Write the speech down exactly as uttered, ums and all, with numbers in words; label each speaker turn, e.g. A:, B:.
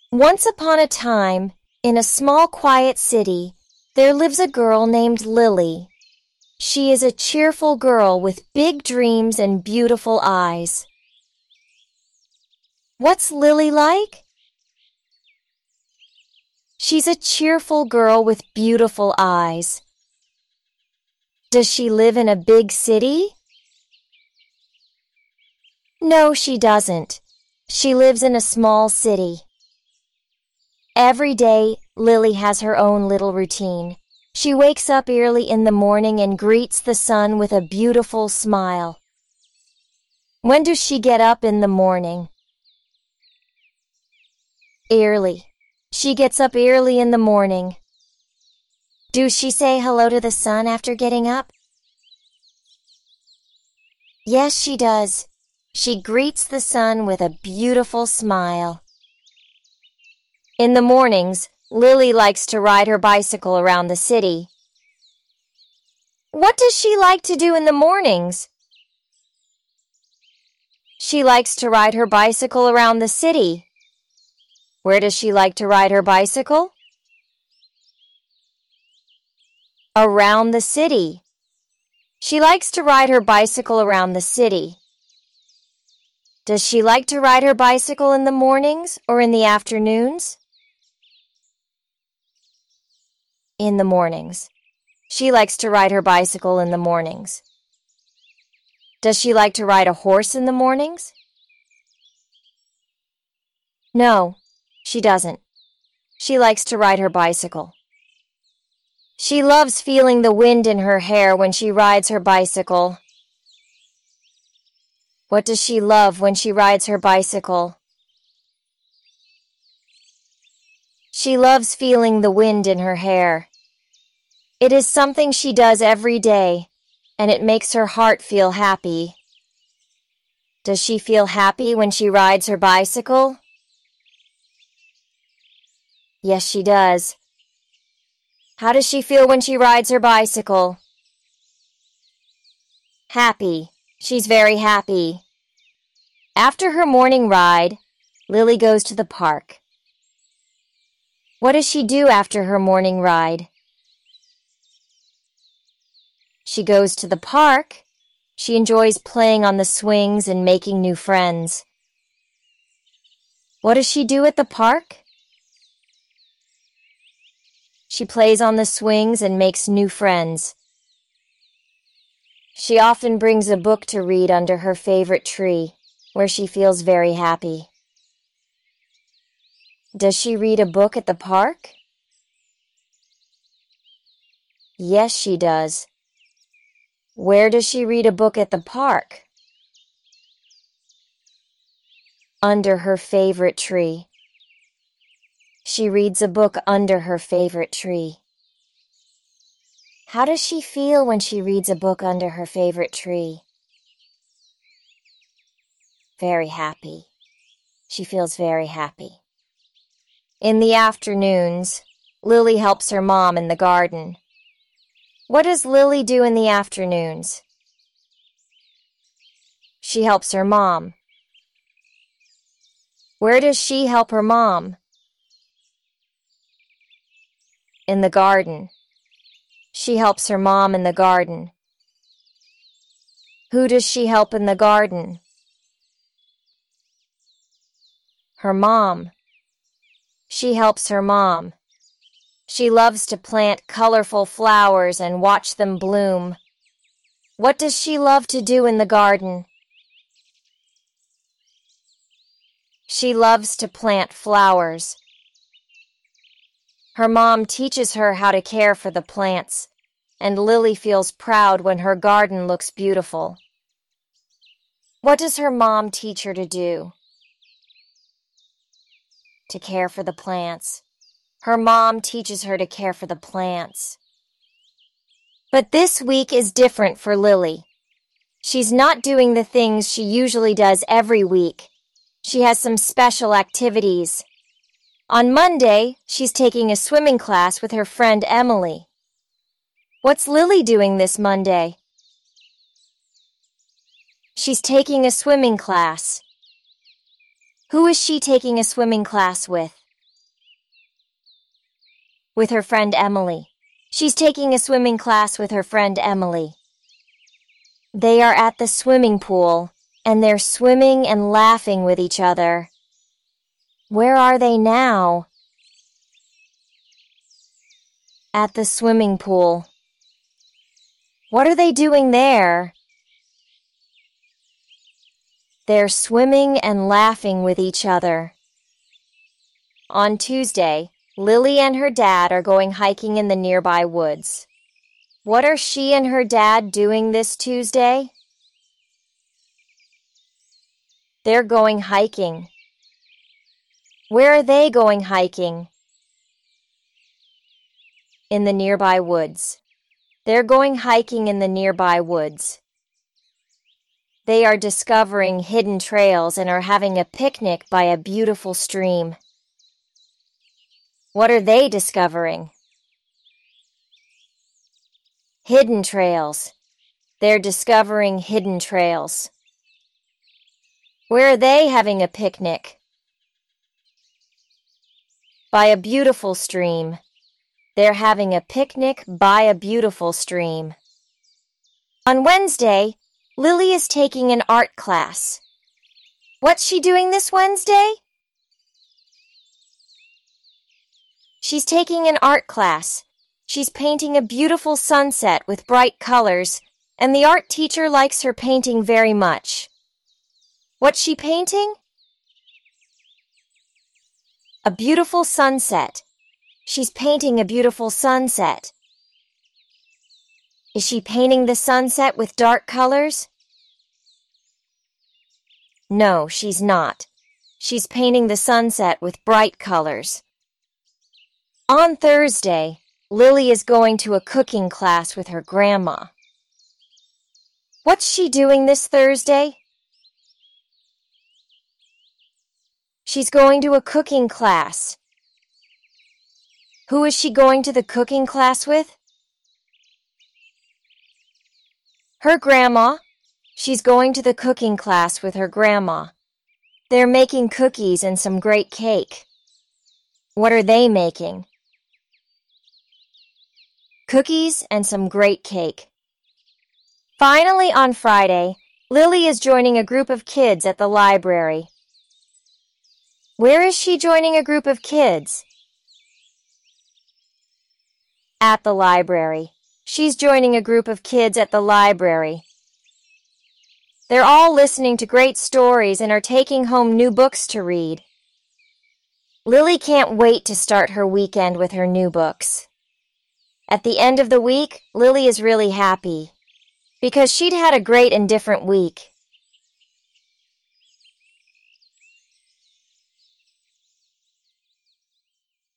A: Once upon a time, in a small quiet city, there lives a girl named Lily. She is a cheerful girl with big dreams and beautiful eyes. What's Lily like? She's a cheerful girl with beautiful eyes. Does she live in a big city? No, she doesn't. She lives in a small city. Every day, Lily has her own little routine. She wakes up early in the morning and greets the sun with a beautiful smile. When does she get up in the morning? Early. She gets up early in the morning. Does she say hello to the sun after getting up? Yes, she does. She greets the sun with a beautiful smile. In the mornings, Lily likes to ride her bicycle around the city. What does she like to do in the mornings? She likes to ride her bicycle around the city. Where does she like to ride her bicycle? Around the city. She likes to ride her bicycle around the city. Does she like to ride her bicycle in the mornings or in the afternoons? In the mornings. She likes to ride her bicycle in the mornings. Does she like to ride a horse in the mornings? No, she doesn't. She likes to ride her bicycle. She loves feeling the wind in her hair when she rides her bicycle. What does she love when she rides her bicycle? She loves feeling the wind in her hair. It is something she does every day, and it makes her heart feel happy. Does she feel happy when she rides her bicycle? Yes, she does. How does she feel when she rides her bicycle? Happy. She's very happy. After her morning ride, Lily goes to the park. What does she do after her morning ride? She goes to the park. She enjoys playing on the swings and making new friends. What does she do at the park? She plays on the swings and makes new friends. She often brings a book to read under her favorite tree, where she feels very happy. Does she read a book at the park? Yes, she does. Where does she read a book at the park? Under her favorite tree. She reads a book under her favorite tree. How does she feel when she reads a book under her favorite tree? Very happy. She feels very happy. In the afternoons, Lily helps her mom in the garden. What does Lily do in the afternoons? She helps her mom. Where does she help her mom? In the garden. She helps her mom in the garden. Who does she help in the garden? Her mom. She helps her mom. She loves to plant colorful flowers and watch them bloom. What does she love to do in the garden? She loves to plant flowers. Her mom teaches her how to care for the plants, and Lily feels proud when her garden looks beautiful. What does her mom teach her to do? To care for the plants. Her mom teaches her to care for the plants. But this week is different for Lily. She's not doing the things she usually does every week. She has some special activities. On Monday, she's taking a swimming class with her friend Emily. What's Lily doing this Monday? She's taking a swimming class. Who is she taking a swimming class with? with her friend Emily. She's taking a swimming class with her friend Emily. They are at the swimming pool, and they're swimming and laughing with each other. Where are they now? At the swimming pool. What are they doing there? They're swimming and laughing with each other. On Tuesday, Lily and her dad are going hiking in the nearby woods. What are she and her dad doing this Tuesday? They're going hiking. Where are they going hiking? In the nearby woods. They're going hiking in the nearby woods. They are discovering hidden trails and are having a picnic by a beautiful stream. What are they discovering? Hidden trails. They're discovering hidden trails. Where are they having a picnic? By a beautiful stream. They're having a picnic by a beautiful stream. On Wednesday, Lily is taking an art class. What's she doing this Wednesday? She's taking an art class. She's painting a beautiful sunset with bright colors, and the art teacher likes her painting very much. What's she painting? A beautiful sunset. She's painting a beautiful sunset. Is she painting the sunset with dark colors? No, she's not. She's painting the sunset with bright colors. On Thursday, Lily is going to a cooking class with her grandma. What's she doing this Thursday? She's going to a cooking class. Who is she going to the cooking class with? Her grandma. She's going to the cooking class with her grandma. They're making cookies and some great cake. What are they making? Cookies and some great cake. Finally, on Friday, Lily is joining a group of kids at the library. Where is she joining a group of kids? At the library. She's joining a group of kids at the library. They're all listening to great stories and are taking home new books to read. Lily can't wait to start her weekend with her new books. At the end of the week, Lily is really happy because she'd had a great and different week.